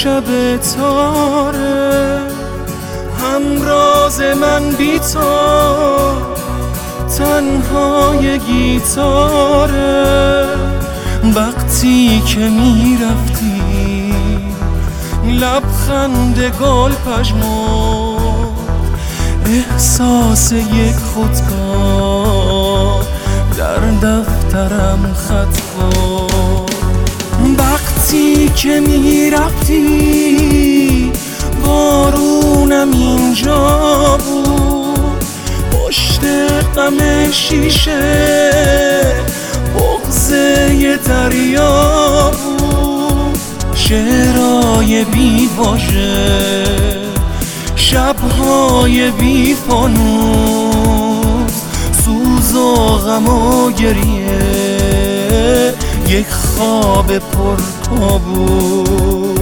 شب تاره، همراز من بی تو تنهای گیتاره. وقتی که میرفتی لبخند گل پژمرد، احساس یک خودکار در دفترم خط خورد. وقتی که میرفتی بارونم اینجا بود، پشت غم شیشه بغضه دریا بود. شعرهای بی واژه، شبهای بی فانوس، سوز و غم و گریه، یک خواب پر کابوس.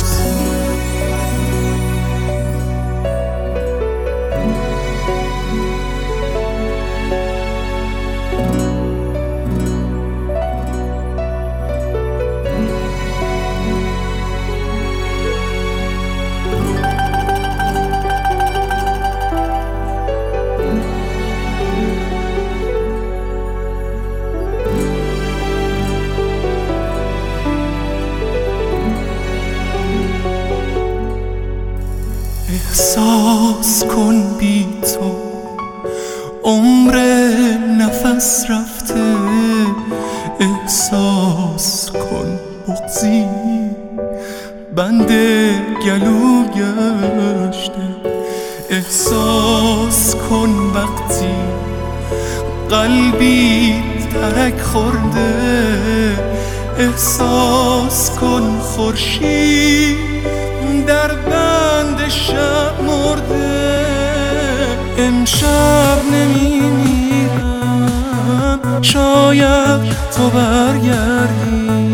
احساس کن بی تو عمر نفس رفته، احساس کن بغضی بند گلو گشته، احساس کن وقتی قلبی ترک خورده، احساس کن خورشید در بند شب مرده. امشب نمیمیرم، شاید تو برگردی،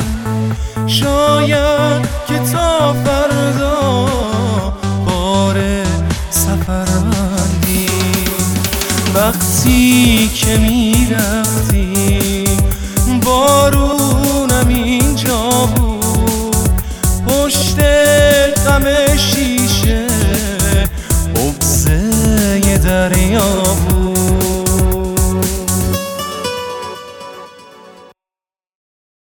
شاید که تا فردا بار سفر بندی. وقتی که میرفتی بارونم اینجا بود، پشت غم شیشه بغضه دریا بود.